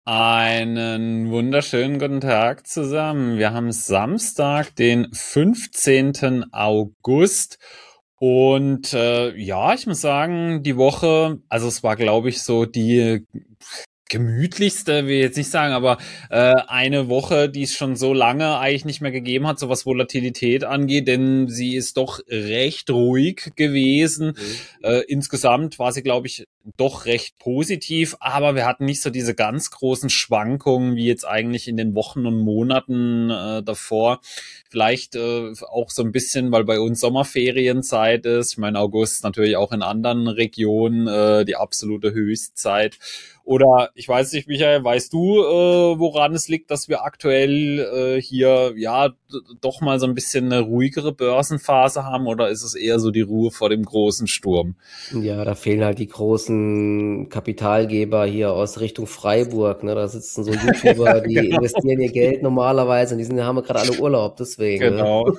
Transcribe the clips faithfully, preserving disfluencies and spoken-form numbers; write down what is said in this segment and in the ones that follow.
Einen wunderschönen guten Tag zusammen. Wir haben Samstag, den fünfzehnten August. Und äh, ja, ich muss sagen, die Woche, also es war, glaube ich, so die gemütlichste, will ich jetzt nicht sagen, aber äh, eine Woche, die es schon so lange eigentlich nicht mehr gegeben hat, so was Volatilität angeht, denn sie ist doch recht ruhig gewesen. Mhm. Äh, insgesamt war sie, glaube ich, doch recht positiv, aber wir hatten nicht so diese ganz großen Schwankungen wie jetzt eigentlich in den Wochen und Monaten äh, davor. Vielleicht äh, auch so ein bisschen, weil bei uns Sommerferienzeit ist. Ich meine, August natürlich auch in anderen Regionen äh, die absolute Höchstzeit. Oder ich weiß nicht, Michael, weißt du, äh, woran es liegt, dass wir aktuell äh, hier ja d- doch mal so ein bisschen eine ruhigere Börsenphase haben? Oder ist es eher so die Ruhe vor dem großen Sturm? Ja, da fehlen halt die großen Kapitalgeber hier aus Richtung Freiburg, ne? Da sitzen so YouTuber, die Genau, investieren ihr Geld normalerweise und die sind, haben gerade alle Urlaub, deswegen, ne? genau.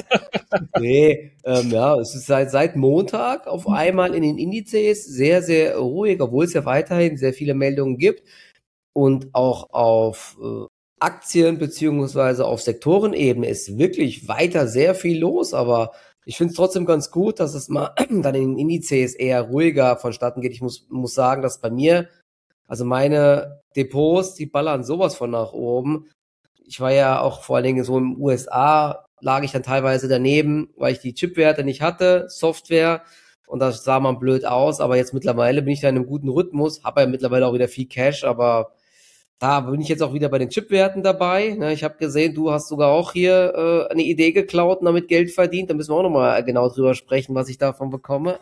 Nee, ähm, ja, es ist seit, seit Montag auf einmal in den Indizes sehr, sehr ruhig, obwohl es ja weiterhin sehr viele Meldungen gibt und auch auf äh, Aktien beziehungsweise auf Sektorenebene ist wirklich weiter sehr viel los, aber ich finde es trotzdem ganz gut, dass es mal dann in den Indizes eher ruhiger vonstatten geht. Ich muss, muss sagen, dass bei mir, also meine Depots, die ballern sowas von nach oben. Ich war ja auch vor allen Dingen so im U S A, lag ich dann teilweise daneben, weil ich die Chipwerte nicht hatte, Software, und das sah man blöd aus, aber jetzt mittlerweile bin ich da in einem guten Rhythmus, habe ja mittlerweile auch wieder viel Cash, aber da bin ich jetzt auch wieder bei den Chipwerten dabei. Ne, ich habe gesehen, du hast sogar auch hier äh, eine Idee geklaut und damit Geld verdient. Da müssen wir auch nochmal genau drüber sprechen, was ich davon bekomme.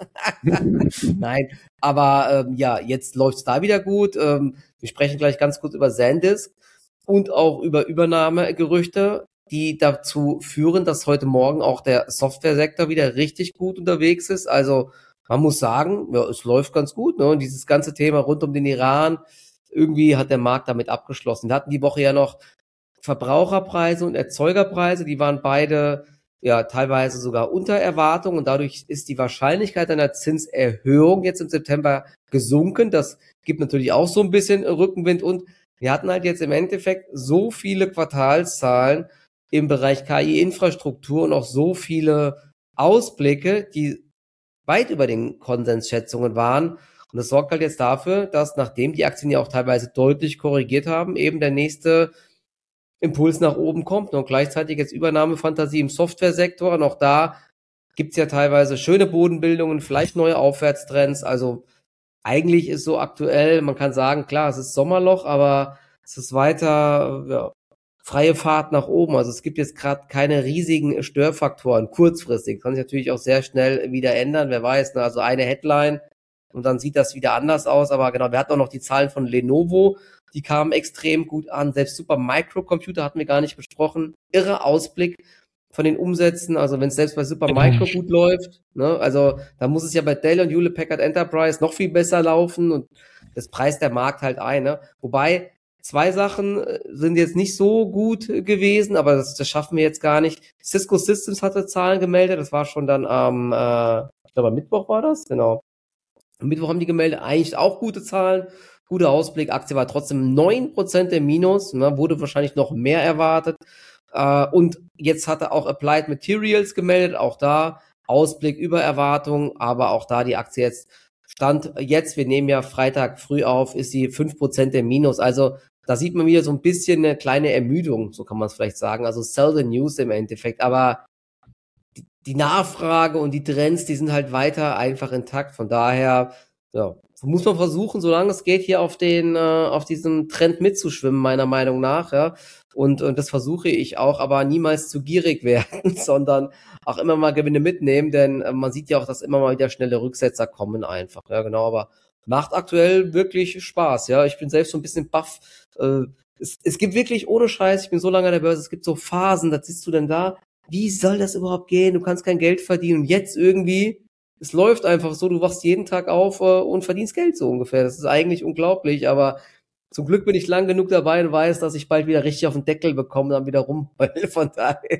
Nein, aber ähm, ja, jetzt läuft's da wieder gut. Ähm, wir sprechen gleich ganz kurz über SanDisk und auch über Übernahmegerüchte, die dazu führen, dass heute Morgen auch der Softwaresektor wieder richtig gut unterwegs ist. Also man muss sagen, ja, es läuft ganz gut. Ne? Und dieses ganze Thema rund um den Iran, irgendwie hat der Markt damit abgeschlossen. Wir hatten die Woche ja noch Verbraucherpreise und Erzeugerpreise, die waren beide ja teilweise sogar unter Erwartung und dadurch ist die Wahrscheinlichkeit einer Zinserhöhung jetzt im September gesunken. Das gibt natürlich auch so ein bisschen Rückenwind und wir hatten halt jetzt im Endeffekt so viele Quartalszahlen im Bereich K I-Infrastruktur und auch so viele Ausblicke, die weit über den Konsensschätzungen waren. Und das sorgt halt jetzt dafür, dass nachdem die Aktien ja auch teilweise deutlich korrigiert haben, eben der nächste Impuls nach oben kommt. Und gleichzeitig jetzt Übernahmefantasie im Softwaresektor. Und auch da gibt's ja teilweise schöne Bodenbildungen, vielleicht neue Aufwärtstrends. Also eigentlich ist so aktuell, man kann sagen, klar, es ist Sommerloch, aber es ist weiter ja, freie Fahrt nach oben. Also es gibt jetzt gerade keine riesigen Störfaktoren kurzfristig. Kann sich natürlich auch sehr schnell wieder ändern. Wer weiß, ne? Also eine Headline und dann sieht das wieder anders aus. Aber genau, wir hatten auch noch die Zahlen von Lenovo, die kamen extrem gut an. Selbst Supermicro-Computer hatten wir gar nicht besprochen. Irre Ausblick von den Umsätzen. Also wenn es selbst bei Supermicro gut läuft, ne? Also da muss es ja bei Dell und Hewlett Packard Enterprise noch viel besser laufen und das preist der Markt halt ein. Ne? Wobei zwei Sachen sind jetzt nicht so gut gewesen, aber das, das schaffen wir jetzt gar nicht. Cisco Systems hatte Zahlen gemeldet, das war schon dann am, äh, ich glaube am Mittwoch war das, genau. Am Mittwoch haben die gemeldet, eigentlich auch gute Zahlen, guter Ausblick, Aktie war trotzdem neun Prozent im Minus, ne, wurde wahrscheinlich noch mehr erwartet. Äh, und jetzt hatte auch Applied Materials gemeldet, auch da Ausblick über Erwartung, aber auch da die Aktie jetzt Stand jetzt, wir nehmen ja Freitag früh auf, ist sie fünf Prozent im Minus, also da sieht man wieder so ein bisschen eine kleine Ermüdung, so kann man es vielleicht sagen, also sell the news im Endeffekt, aber die, die Nachfrage und die Trends, die sind halt weiter einfach intakt, von daher, ja, muss man versuchen, solange es geht, hier auf den, äh, auf diesem Trend mitzuschwimmen, meiner Meinung nach, ja, und, und das versuche ich auch, aber niemals zu gierig werden, sondern auch immer mal Gewinne mitnehmen, denn äh, man sieht ja auch, dass immer mal wieder schnelle Rücksetzer kommen einfach, ja, genau, aber macht aktuell wirklich Spaß, ja, ich bin selbst so ein bisschen baff, äh, es, es gibt wirklich, ohne Scheiß, ich bin so lange an der Börse, es gibt so Phasen, da sitzt du denn da, wie soll das überhaupt gehen, du kannst kein Geld verdienen und jetzt irgendwie, es läuft einfach so, du wachst jeden Tag auf äh, und verdienst Geld so ungefähr, das ist eigentlich unglaublich, aber zum Glück bin ich lang genug dabei und weiß, dass ich bald wieder richtig auf den Deckel bekomme, dann wieder rumheule. Von daher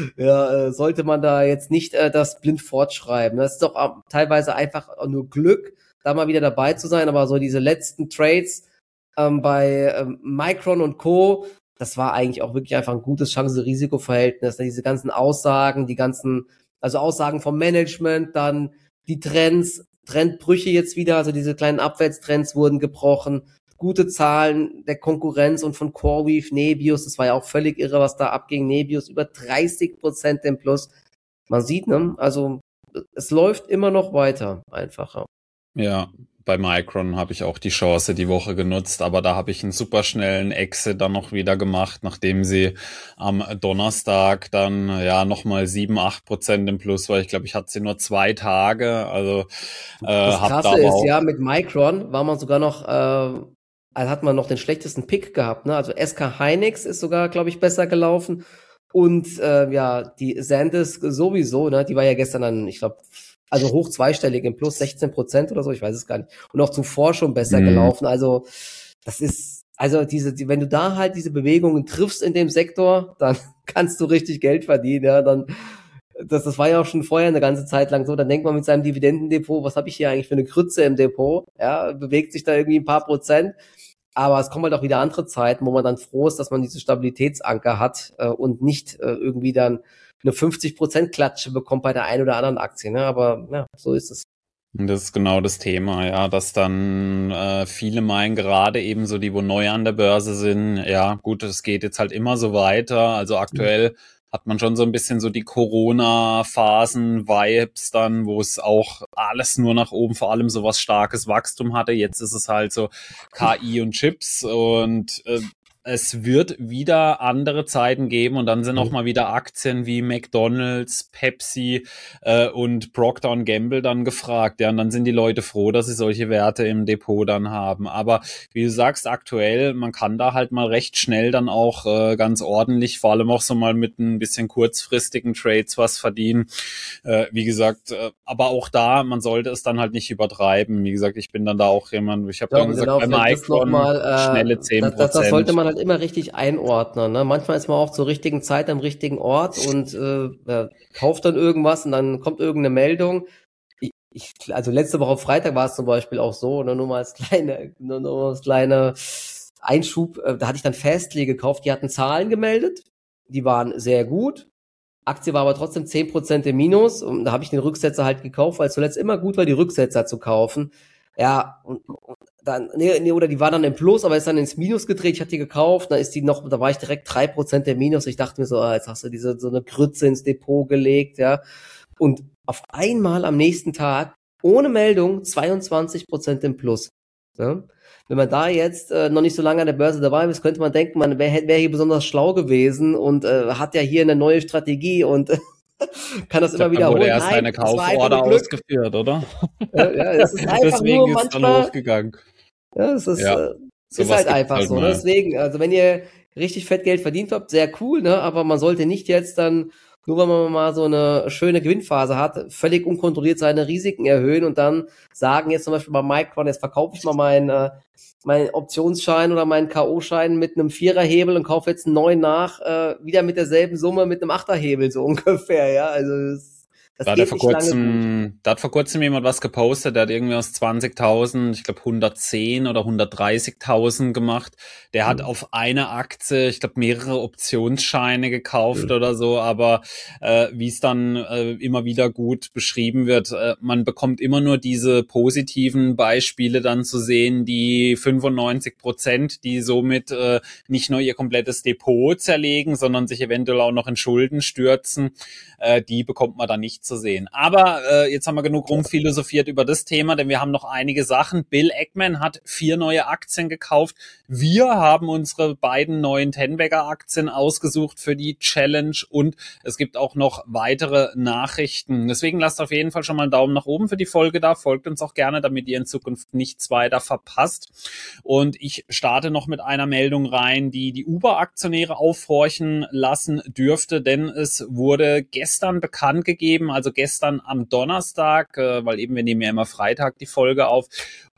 ja, äh, sollte man da jetzt nicht äh, das blind fortschreiben. Das ist doch äh, teilweise einfach nur Glück, da mal wieder dabei zu sein, aber so diese letzten Trades, Ähm, bei ähm, Micron und Co., das war eigentlich auch wirklich einfach ein gutes Chance-Risiko-Verhältnis. Diese ganzen Aussagen, die ganzen, also Aussagen vom Management, dann die Trends, Trendbrüche jetzt wieder, also diese kleinen Abwärtstrends wurden gebrochen. Gute Zahlen der Konkurrenz und von CoreWeave, Nebius, das war ja auch völlig irre, was da abging. Nebius über dreißig Prozent im Plus. Man sieht, ne, also es läuft immer noch weiter, einfacher. Ja, bei Micron habe ich auch die Chance die Woche genutzt, aber da habe ich einen super schnellen Exit dann noch wieder gemacht, nachdem sie am Donnerstag dann ja nochmal sieben, acht Prozent im Plus war. Ich glaube, ich hatte sie nur zwei Tage, also äh, das hab Krasse da aber ist auch ja, mit Micron war man sogar noch, äh, also hat man noch den schlechtesten Pick gehabt, ne? Also S K Hynix ist sogar, glaube ich, besser gelaufen und äh, ja, die SanDisk sowieso, ne? Die war ja gestern dann, ich glaube, also hoch zweistellig im Plus, sechzehn Prozent oder so, ich weiß es gar nicht. Und auch zuvor schon besser Mhm. gelaufen. Also das ist, also diese, die, wenn du da halt diese Bewegungen triffst in dem Sektor, dann kannst du richtig Geld verdienen. Ja, dann das, das war ja auch schon vorher eine ganze Zeit lang so. Dann denkt man mit seinem Dividendendepot, was habe ich hier eigentlich für eine Krütze im Depot? Ja, bewegt sich da irgendwie ein paar Prozent. Aber es kommen halt auch wieder andere Zeiten, wo man dann froh ist, dass man diese Stabilitätsanker hat äh, und nicht äh, irgendwie dann eine fünfzig Prozent Klatsche bekommt bei der einen oder anderen Aktie. Ne? Aber ja, so ist es. Und das ist genau das Thema, ja, dass dann äh, viele meinen, gerade eben so die, wo neu an der Börse sind, ja gut, es geht jetzt halt immer so weiter. Also aktuell hat man schon so ein bisschen so die Corona-Phasen-Vibes dann, wo es auch alles nur nach oben, vor allem so was starkes Wachstum hatte. Jetzt ist es halt so K I und Chips und äh, es wird wieder andere Zeiten geben und dann sind auch mal wieder Aktien wie McDonald's, Pepsi äh, und Procter und Gamble dann gefragt. Ja, und dann sind die Leute froh, dass sie solche Werte im Depot dann haben. Aber wie du sagst, aktuell, man kann da halt mal recht schnell dann auch äh, ganz ordentlich, vor allem auch so mal mit ein bisschen kurzfristigen Trades was verdienen. Äh, wie gesagt, äh, aber auch da, man sollte es dann halt nicht übertreiben. Wie gesagt, ich bin dann da auch jemand, ich habe dann gesagt, Genau, bei vielleicht das Micron nochmal, äh, schnelle zehn das, Prozent. das, das sollte man halt immer richtig einordnen. Ne? Manchmal ist man auch zur richtigen Zeit am richtigen Ort und äh, äh, kauft dann irgendwas und dann kommt irgendeine Meldung. Ich, ich, also letzte Woche Freitag war es zum Beispiel auch so, ne? Nur mal als kleine, nur, nur als kleine Einschub, äh, da hatte ich dann Fastly gekauft, die hatten Zahlen gemeldet, die waren sehr gut. Aktie war aber trotzdem zehn Prozent im Minus und da habe ich den Rücksetzer halt gekauft, weil es zuletzt immer gut war, die Rücksetzer zu kaufen. Ja, und, und dann, nee, nee, oder die war dann im Plus, aber ist dann ins Minus gedreht, ich hatte die gekauft, dann ist die noch, da war ich direkt drei Prozent im Minus, ich dachte mir so, ah, jetzt hast du diese, so eine Grütze ins Depot gelegt, ja, und auf einmal am nächsten Tag, ohne Meldung, zweiundzwanzig Prozent im Plus, ja. Wenn man da jetzt äh, noch nicht so lange an der Börse dabei ist, könnte man denken, man wäre wär hier besonders schlau gewesen und äh, hat ja hier eine neue Strategie und kann das immer wiederholen. Da wurde erst Nein, eine es war einfach Kauforder nur Glück. ausgeführt, oder? Ja, ja, es ist einfach nur Deswegen ist es dann manchmal, hochgegangen. ja, es ist, Ja, äh, ist sowas halt gibt's einfach halt so. Ne? mal. Deswegen, also wenn ihr richtig fett Geld verdient habt, sehr cool, ne? Aber man sollte nicht jetzt dann, nur weil man mal so eine schöne Gewinnphase hat, völlig unkontrolliert seine Risiken erhöhen und dann sagen, jetzt zum Beispiel bei Micron, jetzt verkaufe ich mal meinen äh, meinen Optionsschein oder meinen K O-Schein mit einem Viererhebel und kaufe jetzt einen neuen nach, äh, wieder mit derselben Summe mit einem Achterhebel, so ungefähr, ja. Also das, das Da hat, geht vor nicht lange gut. kurzem, da hat vor kurzem jemand was gepostet, der hat irgendwie aus zwanzigtausend, ich glaube hundertzehn oder hundertdreißigtausend gemacht. Der hat Mhm. auf eine Aktie, ich glaube mehrere Optionsscheine gekauft Mhm. oder so, aber äh, wie es dann äh, immer wieder gut beschrieben wird, äh, man bekommt immer nur diese positiven Beispiele dann zu sehen, die fünfundneunzig Prozent, die somit äh, nicht nur ihr komplettes Depot zerlegen, sondern sich eventuell auch noch in Schulden stürzen, äh, die bekommt man dann nicht zu sehen. Aber äh, jetzt haben wir genug rumphilosophiert über das Thema, denn wir haben noch einige Sachen. Bill Ackman hat vier neue Aktien gekauft. Wir haben unsere beiden neuen Tenbagger Aktien ausgesucht für die Challenge und es gibt auch noch weitere Nachrichten. Deswegen lasst auf jeden Fall schon mal einen Daumen nach oben für die Folge da. Folgt uns auch gerne, damit ihr in Zukunft nichts weiter verpasst. Und ich starte noch mit einer Meldung rein, die die Uber-Aktionäre aufhorchen lassen dürfte, denn es wurde gestern bekannt gegeben, also gestern am Donnerstag, äh, weil eben wir nehmen ja immer Freitag die Folge auf,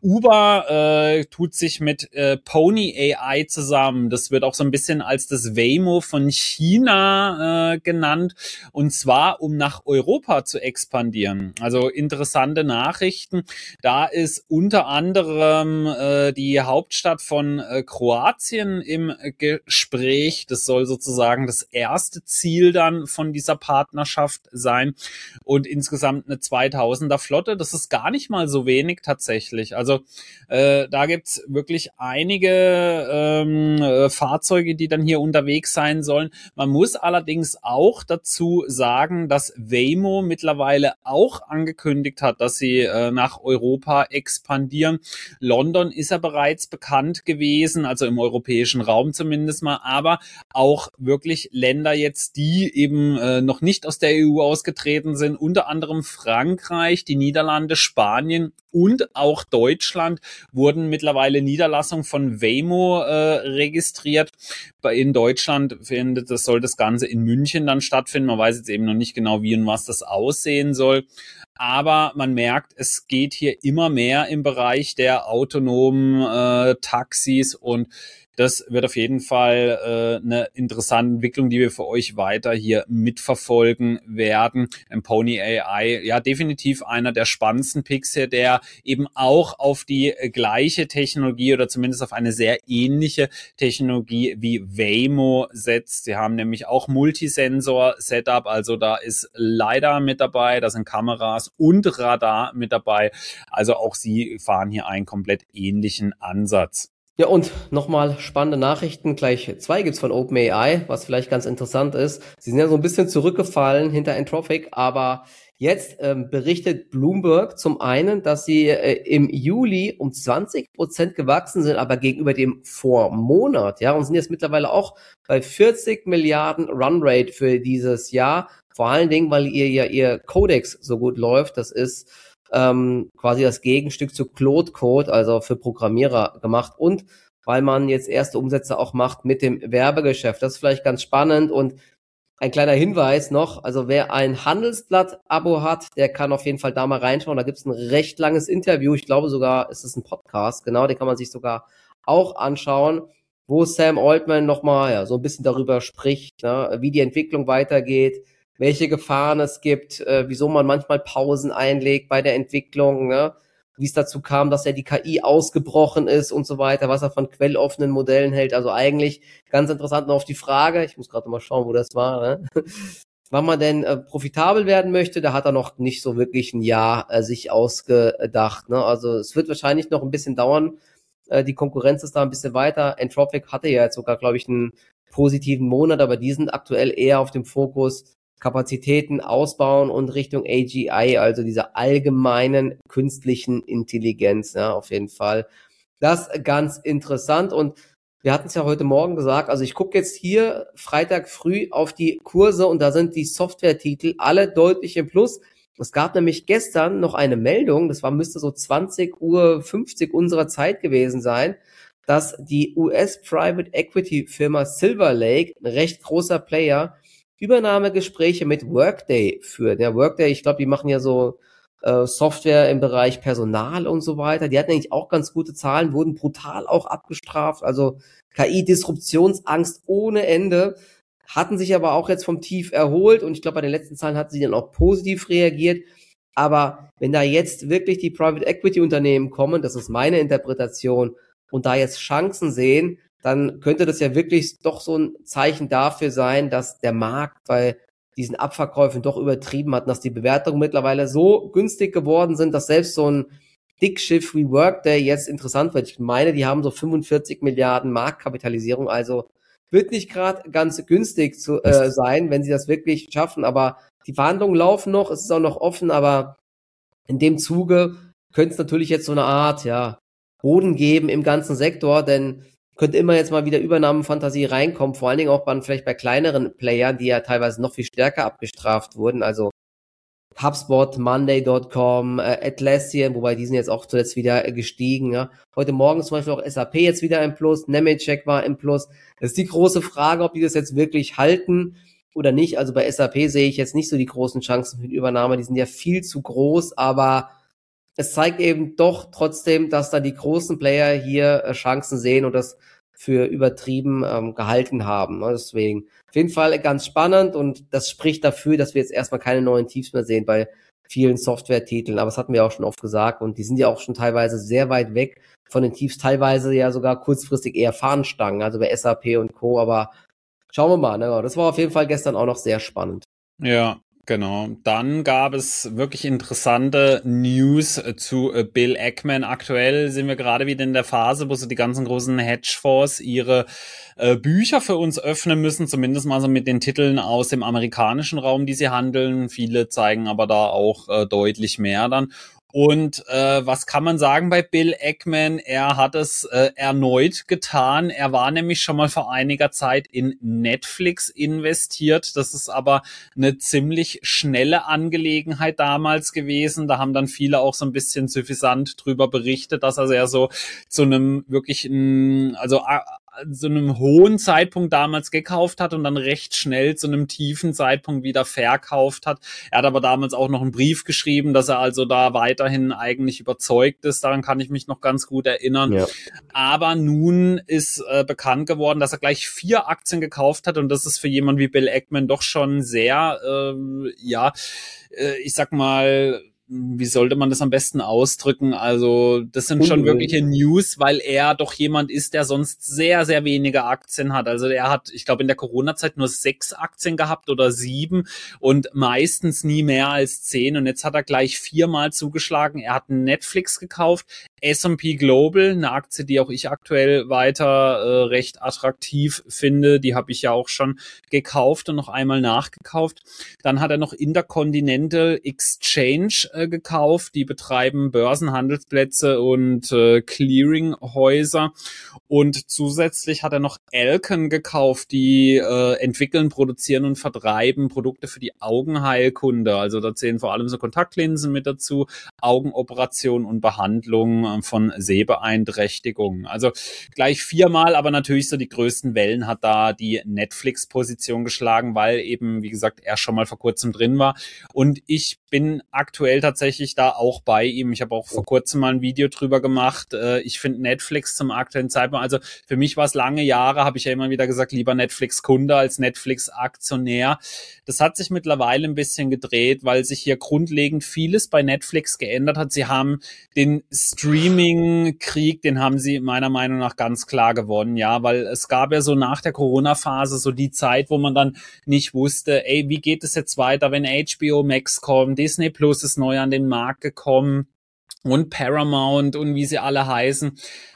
Uber äh, tut sich mit äh, Pony A I zusammen. Das wird auch so ein bisschen als das Waymo von China äh, genannt. Und zwar, um nach Europa zu expandieren. Also interessante Nachrichten. Da ist unter anderem äh, die Hauptstadt von äh, Kroatien im äh, Gespräch. Das soll sozusagen das erste Ziel dann von dieser Partnerschaft sein. Und insgesamt eine zweitausender Flotte. Das ist gar nicht mal so wenig tatsächlich. Also äh, da gibt's wirklich einige ähm, äh, Fahrzeuge, die dann hier unterwegs sein sollen. Man muss allerdings auch dazu sagen, dass Waymo mittlerweile auch angekündigt hat, dass sie äh, nach Europa expandieren. London ist ja bereits bekannt gewesen, also im europäischen Raum zumindest mal, aber auch wirklich Länder jetzt, die eben äh, noch nicht aus der E U ausgetreten sind, unter anderem Frankreich, die Niederlande, Spanien und auch Deutschland wurden mittlerweile Niederlassungen von Waymo äh, registriert. In Deutschland findet, das soll das Ganze in München dann stattfinden. Man weiß jetzt eben noch nicht genau, wie und was das aussehen soll. Aber man merkt, es geht hier immer mehr im Bereich der autonomen äh, Taxis und das wird auf jeden Fall äh, eine interessante Entwicklung, die wir für euch weiter hier mitverfolgen werden. Im Pony A I, ja, definitiv einer der spannendsten Picks hier, der eben auch auf die gleiche Technologie oder zumindest auf eine sehr ähnliche Technologie wie Waymo setzt. Sie haben nämlich auch Multisensor-Setup, also da ist LiDAR mit dabei, da sind Kameras und Radar mit dabei. Also auch sie fahren hier einen komplett ähnlichen Ansatz. Ja, und nochmal spannende Nachrichten. Gleich zwei gibt's von OpenAI, was vielleicht ganz interessant ist. Sie sind ja so ein bisschen zurückgefallen hinter Anthropic, aber jetzt ähm, berichtet Bloomberg zum einen, dass sie äh, im Juli um zwanzig Prozent gewachsen sind, aber gegenüber dem Vormonat, ja, und sind jetzt mittlerweile auch bei vierzig Milliarden Runrate für dieses Jahr. Vor allen Dingen, weil ihr ja ihr Codex so gut läuft. Das ist Ähm, quasi das Gegenstück zu Claude Code, also für Programmierer gemacht und weil man jetzt erste Umsätze auch macht mit dem Werbegeschäft. Das ist vielleicht ganz spannend und ein kleiner Hinweis noch, also wer ein Handelsblatt-Abo hat, der kann auf jeden Fall da mal reinschauen. Da gibt's ein recht langes Interview, ich glaube sogar, ist es ein Podcast, genau, den kann man sich sogar auch anschauen, wo Sam Altman nochmal ja, so ein bisschen darüber spricht, ne, wie die Entwicklung weitergeht, welche Gefahren es gibt, äh, wieso man manchmal Pausen einlegt bei der Entwicklung, ne? Wie es dazu kam, dass ja die K I ausgebrochen ist und so weiter, was er von quelloffenen Modellen hält. Also eigentlich ganz interessant noch auf die Frage, ich muss gerade mal schauen, wo das war, ne? Wann man denn äh, profitabel werden möchte, da hat er noch nicht so wirklich ein Jahr äh, sich ausgedacht, ne? Also es wird wahrscheinlich noch ein bisschen dauern, äh, die Konkurrenz ist da ein bisschen weiter. Anthropic hatte ja jetzt sogar, glaube ich, einen positiven Monat, aber die sind aktuell eher auf dem Fokus Kapazitäten ausbauen und Richtung A G I, also dieser allgemeinen künstlichen Intelligenz, ja, auf jeden Fall. Das ist ganz interessant und wir hatten es ja heute Morgen gesagt, also ich gucke jetzt hier Freitag früh auf die Kurse und da sind die Software-Titel alle deutlich im Plus. Es gab nämlich gestern noch eine Meldung, das war müsste so zwanzig Uhr fünfzig unserer Zeit gewesen sein, dass die U S Private Equity Firma Silver Lake, ein recht großer Player, Übernahmegespräche mit Workday führt. Ja, Workday, ich glaube, die machen ja so äh, Software im Bereich Personal und so weiter. Die hatten eigentlich auch ganz gute Zahlen, wurden brutal auch abgestraft. Also K I-Disruptionsangst ohne Ende, hatten sich aber auch jetzt vom Tief erholt und ich glaube, bei den letzten Zahlen hatten sie dann auch positiv reagiert. Aber wenn da jetzt wirklich die Private Equity Unternehmen kommen, das ist meine Interpretation, und da jetzt Chancen sehen, dann könnte das ja wirklich doch so ein Zeichen dafür sein, dass der Markt bei diesen Abverkäufen doch übertrieben hat, dass die Bewertungen mittlerweile so günstig geworden sind, dass selbst so ein Dickschiff wie Workday jetzt interessant wird. Ich meine, die haben so fünfundvierzig Milliarden Marktkapitalisierung, also wird nicht gerade ganz günstig zu äh, sein, wenn sie das wirklich schaffen, aber die Verhandlungen laufen noch, es ist auch noch offen, aber in dem Zuge könnte es natürlich jetzt so eine Art, ja, Boden geben im ganzen Sektor, denn könnte immer jetzt mal wieder Übernahmenfantasie reinkommen, vor allen Dingen auch bei, vielleicht bei kleineren Playern, die ja teilweise noch viel stärker abgestraft wurden, also HubSpot, Monday Punkt com, äh, Atlassian, wobei die sind jetzt auch zuletzt wieder äh, gestiegen. Ja. Heute Morgen zum Beispiel auch S A P jetzt wieder im Plus, Nemetschek war im Plus. Das ist die große Frage, ob die das jetzt wirklich halten oder nicht. Also bei S A P sehe ich jetzt nicht so die großen Chancen für die Übernahme, die sind ja viel zu groß, aber es zeigt eben doch trotzdem, dass da die großen Player hier äh, Chancen sehen und das für übertrieben ähm, gehalten haben. Ne? Deswegen auf jeden Fall ganz spannend und das spricht dafür, dass wir jetzt erstmal keine neuen Tiefs mehr sehen bei vielen Software-Titeln. Aber das hatten wir auch schon oft gesagt und die sind ja auch schon teilweise sehr weit weg von den Tiefs, teilweise ja sogar kurzfristig eher Fahnenstangen, also bei S A P und Co. Aber schauen wir mal. Ne? Das war auf jeden Fall gestern auch noch sehr spannend. Ja. Genau. Dann gab es wirklich interessante News zu Bill Ackman. Aktuell sind wir gerade wieder in der Phase, wo so die ganzen großen Hedgefonds ihre äh, Bücher für uns öffnen müssen, zumindest mal so mit den Titeln aus dem amerikanischen Raum, die sie handeln. Viele zeigen aber da auch äh, deutlich mehr dann. Und äh, was kann man sagen bei Bill Ackman? Er hat es äh, erneut getan. Er war nämlich schon mal vor einiger Zeit in Netflix investiert. Das ist aber eine ziemlich schnelle Angelegenheit damals gewesen. Da haben dann viele auch so ein bisschen suffisant drüber berichtet, dass er sehr so zu einem wirklich, also zu einem hohen Zeitpunkt damals gekauft hat und dann recht schnell zu einem tiefen Zeitpunkt wieder verkauft hat. Er hat aber damals auch noch einen Brief geschrieben, dass er also da weiterhin eigentlich überzeugt ist. Daran kann ich mich noch ganz gut erinnern. Ja. Aber nun ist äh, bekannt geworden, dass er gleich vier Aktien gekauft hat und das ist für jemanden wie Bill Ackman doch schon sehr, äh, ja, äh, ich sag mal, wie sollte man das am besten ausdrücken? Also das sind schon wirkliche News, weil er doch jemand ist, der sonst sehr, sehr wenige Aktien hat. Also er hat, ich glaube, in der Corona-Zeit nur sechs Aktien gehabt oder sieben und meistens nie mehr als zehn. Und jetzt hat er gleich viermal zugeschlagen. Er hat Netflix gekauft, S und P Global, eine Aktie, die auch ich aktuell weiter äh, recht attraktiv finde. Die habe ich ja auch schon gekauft und noch einmal nachgekauft. Dann hat er noch Intercontinental Exchange äh, gekauft. Die betreiben Börsenhandelsplätze und äh, Clearinghäuser. Und zusätzlich hat er noch Alcon gekauft. Die äh, entwickeln, produzieren und vertreiben Produkte für die Augenheilkunde. Also da zählen vor allem so Kontaktlinsen mit dazu, Augenoperationen und Behandlung von Sehbeeinträchtigungen. Also gleich viermal, aber natürlich so die größten Wellen hat da die Netflix-Position geschlagen, weil eben, wie gesagt, er schon mal vor kurzem drin war. Und ich bin aktuell tatsächlich da auch bei ihm. Ich habe auch vor kurzem mal ein Video drüber gemacht. Ich finde Netflix zum aktuellen Zeitpunkt, also für mich war es lange Jahre, habe ich ja immer wieder gesagt, lieber Netflix-Kunde als Netflix-Aktionär. Das hat sich mittlerweile ein bisschen gedreht, weil sich hier grundlegend vieles bei Netflix geändert hat. Sie haben den Streaming-Krieg, den haben sie meiner Meinung nach ganz klar gewonnen, ja, weil es gab ja so nach der Corona-Phase so die Zeit, wo man dann nicht wusste, ey, wie geht es jetzt weiter, wenn H B O Max kommt, Disney Plus ist neu an den Markt gekommen und Paramount und wie sie alle heißen.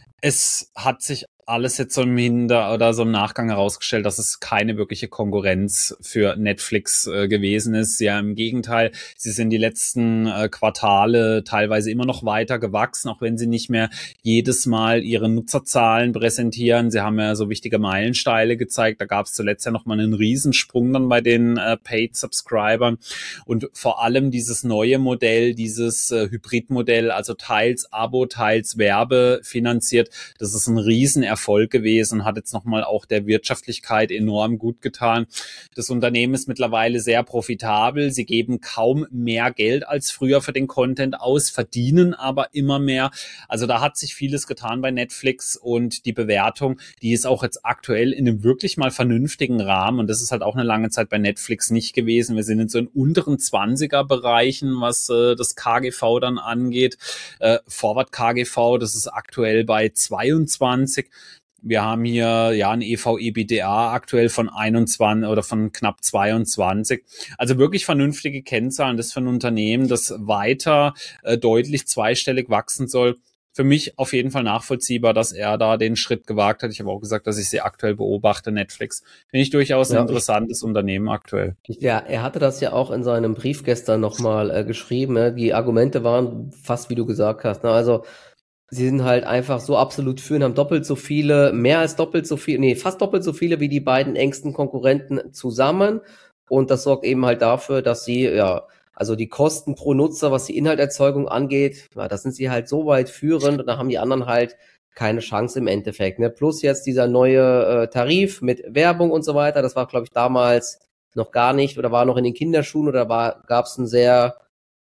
Es hat sich alles jetzt so im Hinter- oder so im Nachgang herausgestellt, dass es keine wirkliche Konkurrenz für Netflix äh, gewesen ist. Ja, im Gegenteil, sie sind die letzten äh, Quartale teilweise immer noch weiter gewachsen, auch wenn sie nicht mehr jedes Mal ihre Nutzerzahlen präsentieren. Sie haben ja so wichtige Meilensteine gezeigt. Da gab es zuletzt ja noch mal einen Riesensprung dann bei den äh, Paid-Subscribern. Und vor allem dieses neue Modell, dieses äh, Hybridmodell, also teils Abo, teils Werbe finanziert, das ist ein Riesenerfolg gewesen, hat jetzt nochmal auch der Wirtschaftlichkeit enorm gut getan. Das Unternehmen ist mittlerweile sehr profitabel. Sie geben kaum mehr Geld als früher für den Content aus, verdienen aber immer mehr. Also da hat sich vieles getan bei Netflix und die Bewertung, die ist auch jetzt aktuell in einem wirklich mal vernünftigen Rahmen und das ist halt auch eine lange Zeit bei Netflix nicht gewesen. Wir sind in so in unteren zwanziger-Bereichen, was äh, das K G V dann angeht. Äh, Forward K G V, das ist aktuell bei zweiundzwanzig. Wir haben hier ja ein E V/EBITDA aktuell von einundzwanzig oder von knapp zweiundzwanzig. Also wirklich vernünftige Kennzahlen. Das für ein Unternehmen, das weiter äh, deutlich zweistellig wachsen soll. Für mich auf jeden Fall nachvollziehbar, dass er da den Schritt gewagt hat. Ich habe auch gesagt, dass ich sie aktuell beobachte, Netflix. Finde ich durchaus ein ja, interessantes ich, Unternehmen aktuell. Ja, er hatte das ja auch in seinem Brief gestern nochmal äh, geschrieben. Ne? Die Argumente waren fast, wie du gesagt hast. Ne? Also sie sind halt einfach so absolut führend, haben doppelt so viele, mehr als doppelt so viele, nee, fast doppelt so viele wie die beiden engsten Konkurrenten zusammen. Und das sorgt eben halt dafür, dass sie, ja, also die Kosten pro Nutzer, was die Inhalterzeugung angeht, ja, da sind sie halt so weit führend und da haben die anderen halt keine Chance im Endeffekt. Ne? Plus jetzt dieser neue äh, Tarif mit Werbung und so weiter, das war, glaube ich, damals noch gar nicht oder war noch in den Kinderschuhen oder war gab es ein sehr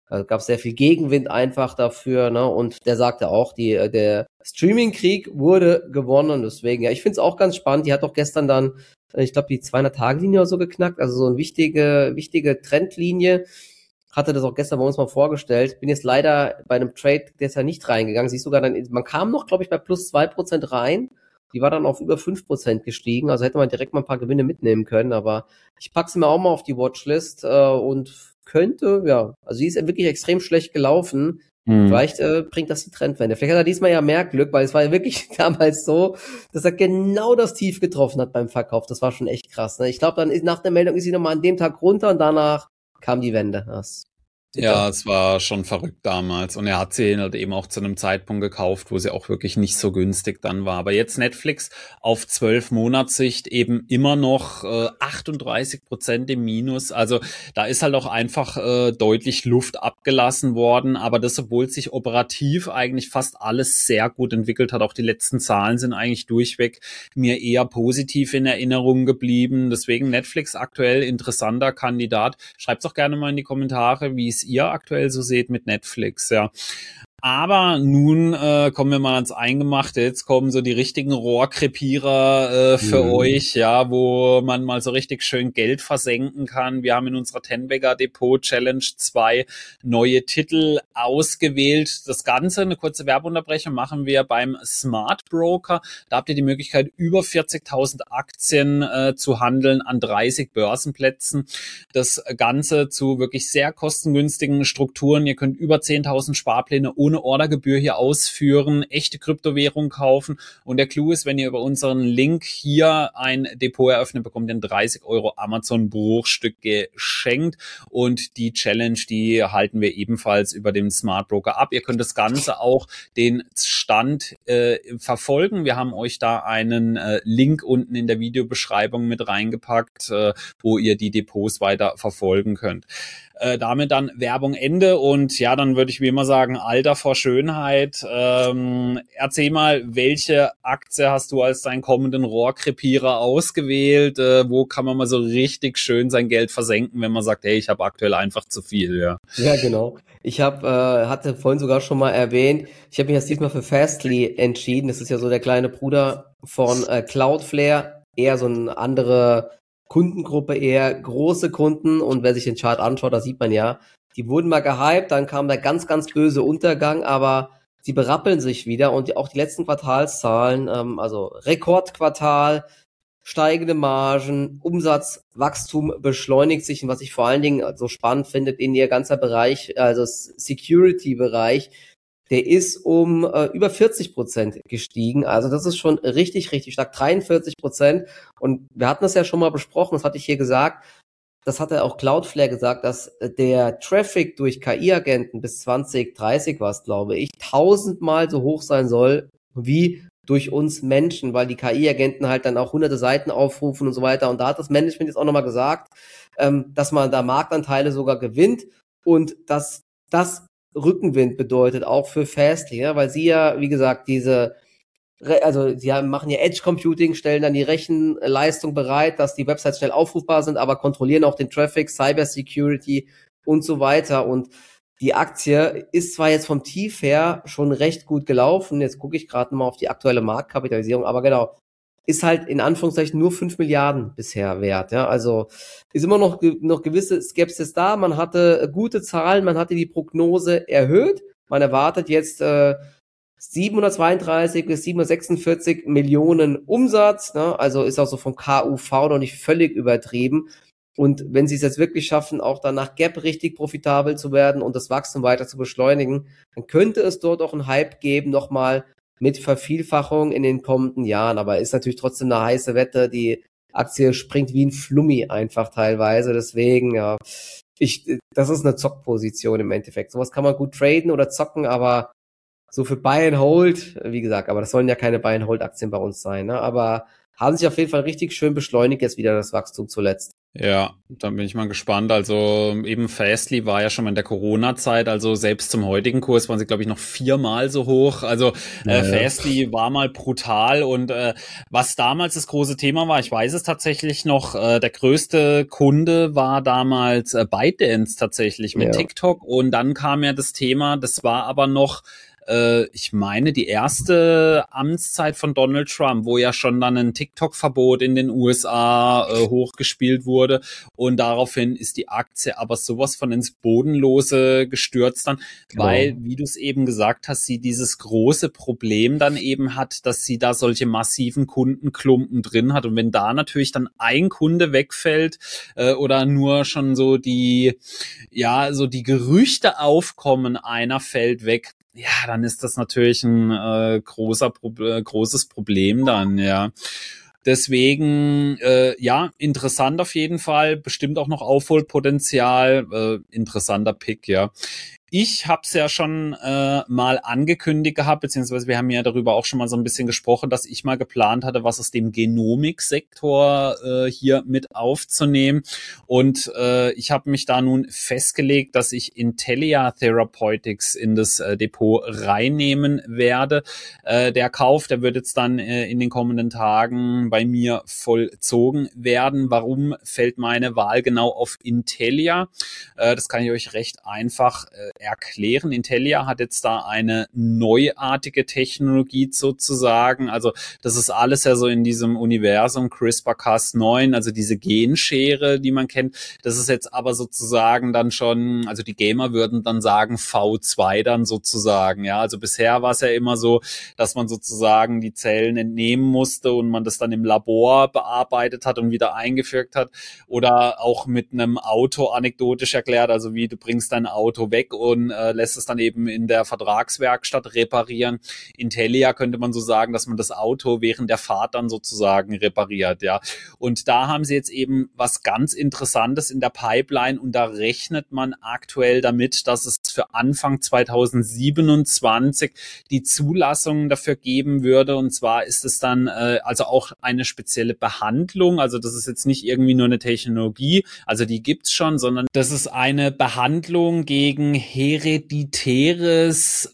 Also gab es sehr viel Gegenwind einfach dafür, ne? Und der sagte auch, die, der Streaming-Krieg wurde gewonnen. Deswegen, ja, ich finde es auch ganz spannend. Die hat doch gestern dann, ich glaube, die zweihundert-Tage-Linie oder so geknackt. Also so eine wichtige, wichtige Trendlinie. Hatte das auch gestern bei uns mal vorgestellt. Bin jetzt leider bei einem Trade, der ist ja nicht reingegangen. Siehst sogar dann, man kam noch, glaube ich, bei plus zwei Prozent rein. Die war dann auf über fünf Prozent gestiegen. Also hätte man direkt mal ein paar Gewinne mitnehmen können. Aber ich packe sie mir auch mal auf die Watchlist äh, und könnte, ja, also sie ist ja wirklich extrem schlecht gelaufen. Hm. Vielleicht äh, bringt das die Trendwende. Vielleicht hat er diesmal ja mehr Glück, weil es war ja wirklich damals so, dass er genau das Tief getroffen hat beim Verkauf. Das war schon echt krass. Ne? Ich glaube, dann ist nach der Meldung ist sie nochmal an dem Tag runter und danach kam die Wende. Das Ja, es war schon verrückt damals. Und er hat sie halt eben auch zu einem Zeitpunkt gekauft, wo sie auch wirklich nicht so günstig dann war. Aber jetzt Netflix auf zwölf Monatssicht eben immer noch äh, achtunddreißig Prozent im Minus. Also da ist halt auch einfach äh, deutlich Luft abgelassen worden. Aber das, obwohl sich operativ eigentlich fast alles sehr gut entwickelt hat. Auch die letzten Zahlen sind eigentlich durchweg mir eher positiv in Erinnerung geblieben. Deswegen Netflix aktuell interessanter Kandidat. Schreibt's doch gerne mal in die Kommentare, wie es ihr aktuell so seht mit Netflix, ja. Aber nun äh, kommen wir mal ans Eingemachte. Jetzt kommen so die richtigen Rohrkrepierer äh, für mhm. euch, ja, wo man mal so richtig schön Geld versenken kann. Wir haben in unserer Tenbagger Depot Challenge zwei neue Titel ausgewählt. Das Ganze, eine kurze Werbeunterbrechung, machen wir beim Smart Broker. Da habt ihr die Möglichkeit, über vierzigtausend Aktien äh, zu handeln an dreißig Börsenplätzen. Das Ganze zu wirklich sehr kostengünstigen Strukturen. Ihr könnt über zehntausend Sparpläne ohne ohne Ordergebühr hier ausführen, echte Kryptowährung kaufen. Und der Clou ist, wenn ihr über unseren Link hier ein Depot eröffnet, bekommt ihr ein dreißig Euro Amazon-Bruchstück geschenkt. Und die Challenge, die halten wir ebenfalls über den Smart Broker ab. Ihr könnt das Ganze auch den Stand äh, verfolgen. Wir haben euch da einen äh, Link unten in der Videobeschreibung mit reingepackt, äh, wo ihr die Depots weiter verfolgen könnt. Äh, damit dann Werbung Ende und ja, dann würde ich wie immer sagen, Alter vor Schönheit. Ähm, erzähl mal, welche Aktie hast du als deinen kommenden Rohrkrepierer ausgewählt? Äh, wo kann man mal so richtig schön sein Geld versenken, wenn man sagt, hey, ich habe aktuell einfach zu viel, ja. Ja, genau. Ich habe, äh, hatte vorhin sogar schon mal erwähnt, ich habe mich jetzt diesmal für Fastly entschieden. Das ist ja so der kleine Bruder von äh, Cloudflare, eher so eine andere Kundengruppe, eher große Kunden, und wer sich den Chart anschaut, da sieht man ja, die wurden mal gehypt, dann kam der ganz, ganz böse Untergang, aber sie berappeln sich wieder und auch die letzten Quartalszahlen, ähm, also Rekordquartal, steigende Margen, Umsatzwachstum beschleunigt sich, und was ich vor allen Dingen so spannend finde, in ihr ganzer Bereich, also Security-Bereich, der ist um äh, über vierzig Prozent gestiegen. Also das ist schon richtig, richtig stark. dreiundvierzig Prozent. Und wir hatten das ja schon mal besprochen, das hatte ich hier gesagt, das hatte auch Cloudflare gesagt, dass der Traffic durch K I-Agenten bis zwanzig dreißig war es, glaube ich, tausendmal so hoch sein soll wie durch uns Menschen, weil die K I-Agenten halt dann auch hunderte Seiten aufrufen und so weiter. Und da hat das Management jetzt auch nochmal gesagt, ähm, dass man da Marktanteile sogar gewinnt und dass das Rückenwind bedeutet, auch für Fastly, ja, weil sie ja, wie gesagt, diese, also sie haben, machen ja Edge Computing, stellen dann die Rechenleistung bereit, dass die Websites schnell aufrufbar sind, aber kontrollieren auch den Traffic, Cyber Security und so weiter. Und die Aktie ist zwar jetzt vom Tief her schon recht gut gelaufen, jetzt gucke ich gerade mal auf die aktuelle Marktkapitalisierung, aber genau, ist halt in Anführungszeichen nur fünf Milliarden bisher wert, ja, also ist immer noch, noch gewisse Skepsis da, man hatte gute Zahlen, man hatte die Prognose erhöht, man erwartet jetzt äh, siebenhundertzweiunddreißig bis siebenhundertsechsundvierzig Millionen Umsatz, ne? Also ist auch so vom K U V noch nicht völlig übertrieben, und wenn sie es jetzt wirklich schaffen, auch dann nach Gap richtig profitabel zu werden und das Wachstum weiter zu beschleunigen, dann könnte es dort auch einen Hype geben, nochmal mit Vervielfachung in den kommenden Jahren. Aber ist natürlich trotzdem eine heiße Wette. Die Aktie springt wie ein Flummi einfach teilweise. Deswegen, ja, ich, das ist eine Zockposition im Endeffekt. Sowas kann man gut traden oder zocken, aber so für Buy and Hold, wie gesagt, aber das sollen ja keine Buy and Hold Aktien bei uns sein, ne? Aber haben sich auf jeden Fall richtig schön beschleunigt jetzt wieder das Wachstum zuletzt. Ja, dann bin ich mal gespannt. Also eben Fastly war ja schon mal in der Corona-Zeit, also selbst zum heutigen Kurs waren sie, glaube ich, noch viermal so hoch. Also äh, Naja. Fastly war mal brutal und äh, was damals das große Thema war, ich weiß es tatsächlich noch, äh, der größte Kunde war damals äh, ByteDance tatsächlich mit Ja, TikTok und dann kam ja das Thema, das war aber noch äh, ich meine, die erste Amtszeit von Donald Trump, wo ja schon dann ein TikTok-Verbot in den U S A äh, hochgespielt wurde und daraufhin ist die Aktie aber sowas von ins Bodenlose gestürzt dann, weil, genau. wie du es eben gesagt hast, sie dieses große Problem dann eben hat, dass sie da solche massiven Kundenklumpen drin hat und wenn da natürlich dann ein Kunde wegfällt äh, oder nur schon so die, ja, so die Gerüchte aufkommen, einer fällt weg, ja, dann ist das natürlich ein äh, großer Pro äh, großes Problem dann, ja. Deswegen, äh, ja, interessant auf jeden Fall, bestimmt auch noch Aufholpotenzial, äh, interessanter Pick, ja. Ich habe es ja schon äh, mal angekündigt gehabt, beziehungsweise wir haben ja darüber auch schon mal so ein bisschen gesprochen, dass ich mal geplant hatte, was aus dem Genomiksektor äh, hier mit aufzunehmen. Und äh, ich habe mich da nun festgelegt, dass ich Intellia Therapeutics in das äh, Depot reinnehmen werde. Äh, der Kauf, der wird jetzt dann äh, in den kommenden Tagen bei mir vollzogen werden. Warum fällt meine Wahl genau auf Intellia? Äh, das kann ich euch recht einfach äh, erklären. Intellia hat jetzt da eine neuartige Technologie sozusagen. Also das ist alles ja so in diesem Universum CRISPR Cas neun, also diese Genschere, die man kennt. Das ist jetzt aber sozusagen dann schon, also die Gamer würden dann sagen V zwei dann sozusagen. Ja, also bisher war es ja immer so, dass man sozusagen die Zellen entnehmen musste und man das dann im Labor bearbeitet hat und wieder eingefügt hat. Oder auch mit einem Auto anekdotisch erklärt, also wie du bringst dein Auto weg und äh, lässt es dann eben in der Vertragswerkstatt reparieren. Intellia könnte man so sagen, dass man das Auto während der Fahrt dann sozusagen repariert, ja. Und da haben sie jetzt eben was ganz Interessantes in der Pipeline und da rechnet man aktuell damit, dass es für Anfang zweitausendsiebenundzwanzig die Zulassungen dafür geben würde. Und zwar ist es dann äh, also auch eine spezielle Behandlung. Also das ist jetzt nicht irgendwie nur eine Technologie, also die gibt's schon, sondern das ist eine Behandlung gegen hereditäres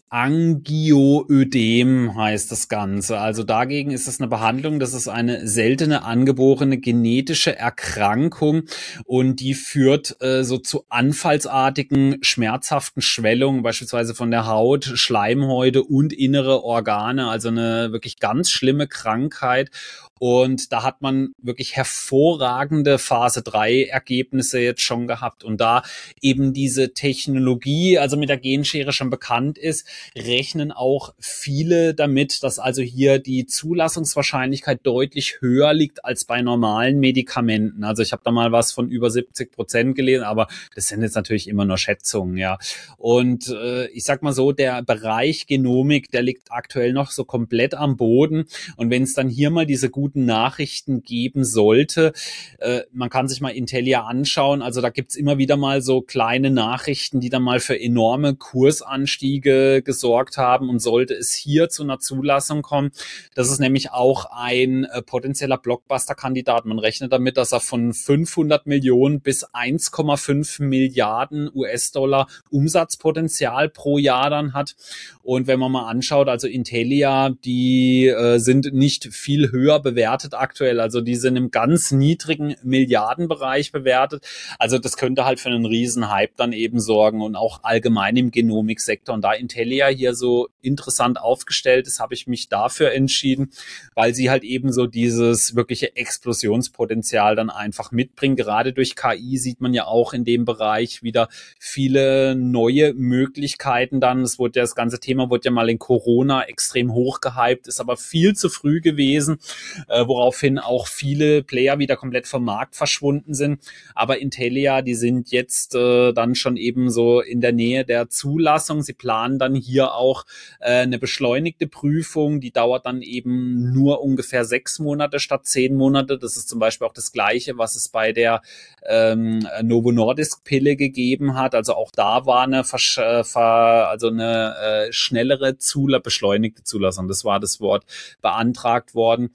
Angioödem, heißt das Ganze. Also dagegen ist es eine Behandlung, das ist eine seltene angeborene genetische Erkrankung und die führt äh, so zu anfallsartigen, schmerzhaften Schwellungen, beispielsweise von der Haut, Schleimhäute und innere Organe, also eine wirklich ganz schlimme Krankheit. Und da hat man wirklich hervorragende Phase drei Ergebnisse jetzt schon gehabt. Und da eben diese Technologie, also mit der Genschere schon bekannt ist, rechnen auch viele damit, dass also hier die Zulassungswahrscheinlichkeit deutlich höher liegt als bei normalen Medikamenten. Also ich habe da mal was von über siebzig Prozent gelesen, aber das sind jetzt natürlich immer nur Schätzungen, ja. Und äh, ich sag mal so, der Bereich Genomik, der liegt aktuell noch so komplett am Boden. Und wenn es dann hier mal diese guten Nachrichten geben sollte, äh, man kann sich mal Intellia anschauen, also da gibt's immer wieder mal so kleine Nachrichten, die dann mal für enorme Kursanstiege gesorgt haben und sollte es hier zu einer Zulassung kommen, das ist nämlich auch ein äh, potenzieller Blockbuster-Kandidat. Man rechnet damit, dass er von fünfhundert Millionen bis eins Komma fünf Milliarden U S-Dollar Umsatzpotenzial pro Jahr dann hat. Und wenn man mal anschaut, also Intellia, die äh, sind nicht viel höher bewertet aktuell. Also die sind im ganz niedrigen Milliardenbereich bewertet. Also das könnte halt für einen riesen Hype dann eben sorgen und auch allgemein im Genomiksektor. Und da Intellia hier so interessant aufgestellt ist, habe ich mich dafür entschieden, weil sie halt eben so dieses wirkliche Explosionspotenzial dann einfach mitbringen. Gerade durch K I sieht man ja auch in dem Bereich wieder viele neue Möglichkeiten dann. Es wurde ja, das ganze Thema wurde ja mal in Corona extrem hoch gehypt, ist aber viel zu früh gewesen, äh, woraufhin auch viele Player wieder komplett vom Markt verschwunden sind. Aber Intellia, die sind jetzt äh, dann schon eben so in der Nähe der Zulassung. Sie planen dann hier auch äh, eine beschleunigte Prüfung, die dauert dann eben nur ungefähr sechs Monate statt zehn Monate. Das ist zum Beispiel auch das Gleiche, was es bei der ähm, Novo Nordisk Pille gegeben hat. Also auch da war eine, Versch äh, also eine äh, schnellere Zula beschleunigte Zulassung, das war das Wort, beantragt worden.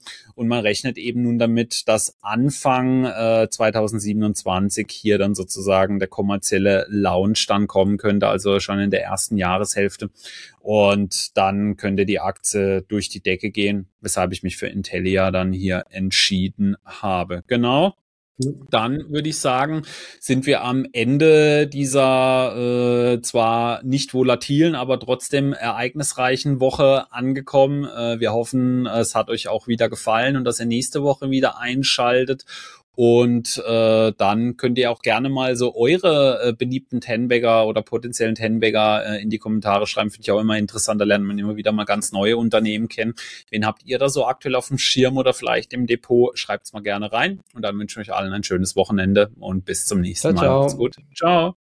und man rechnet eben nun damit, dass Anfang äh, zweitausendsiebenundzwanzig hier dann sozusagen der kommerzielle Launch dann kommen könnte, also schon in der ersten Jahreshälfte. Und dann könnte die Aktie durch die Decke gehen, weshalb ich mich für Intellia dann hier entschieden habe. Genau. Dann würde ich sagen, sind wir am Ende dieser äh, zwar nicht volatilen, aber trotzdem ereignisreichen Woche angekommen. Äh, wir hoffen, es hat euch auch wieder gefallen und dass ihr nächste Woche wieder einschaltet. Und äh, dann könnt ihr auch gerne mal so eure äh, beliebten Ten-Bagger oder potenziellen Ten-Bagger äh, in die Kommentare schreiben. Finde ich auch immer interessant, da lernt man immer wieder mal ganz neue Unternehmen kennen. Wen habt ihr da so aktuell auf dem Schirm oder vielleicht im Depot? Schreibt's mal gerne rein. Und dann wünsche ich euch allen ein schönes Wochenende und bis zum nächsten Ciao, Mal. ciao. Macht's gut. Ciao.